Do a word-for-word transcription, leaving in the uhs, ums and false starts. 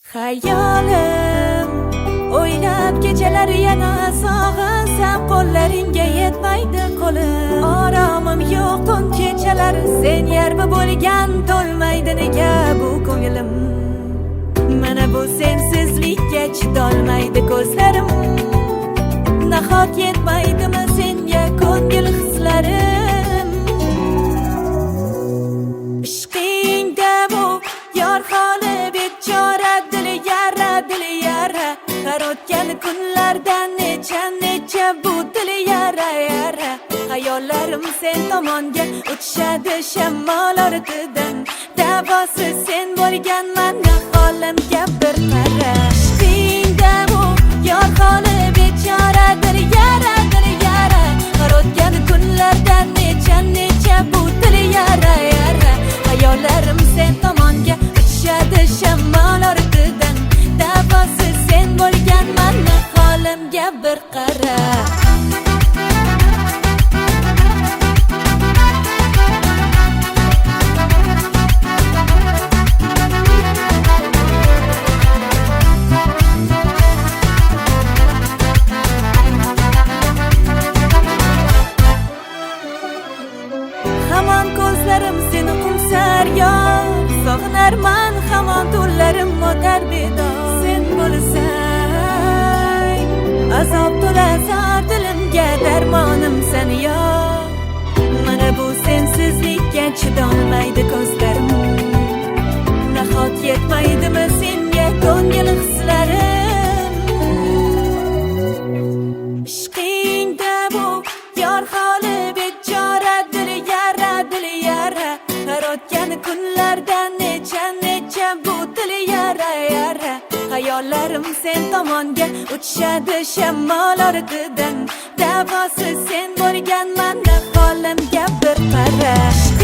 Hayolim o'ylab kechalar yana sog'insam qo'llaringga yetmaydi qo'lim. Oromim yo'q tun kechalari sen yarmi bo'lgan to'lmaydi nega bu ko'nglim. Mana bu sensizlikka chidolmaydi ko'zlarim. Nahot yetmaydimi senga ko'ngil hislarim. Ishqingda bu yor holi bechora dil yara dil yara. Har o'tgan kunlardan necha necha bu dil yara yara. Hayollarim sen tomonga uchishadi shamol ortidan. Davosi sen bo'lganman holimga bir qara. Ishqingda bu yor holi bechora dil yara dil yara. Har o'tgan kunlardan necha necha bu dil yara yara. Hayollarim sen tomonga uchishadi shamol ortidan. Davosi sen bo'lganman holimga bir qara. Hamon ko'zlarim seni qumsar yor. Sog'inarman hamon tunlarim o'tar bedor. Sen bo'lsang azob to'lasar dilimga darmonim sen yor. Mana bu sensizlikka chidolmaydi ko'zlarim. Nahot yetmaydimi senga ko'ngil hislarim. Ishqingda bu yor holi bechora dil yara dil yara. Har o'tgan kunlardan necha necha bu dil yara yara. Hayollarim sen tomonga uchishadi shamol ortidan. Davosi sen bo'lganman holimga bir qara.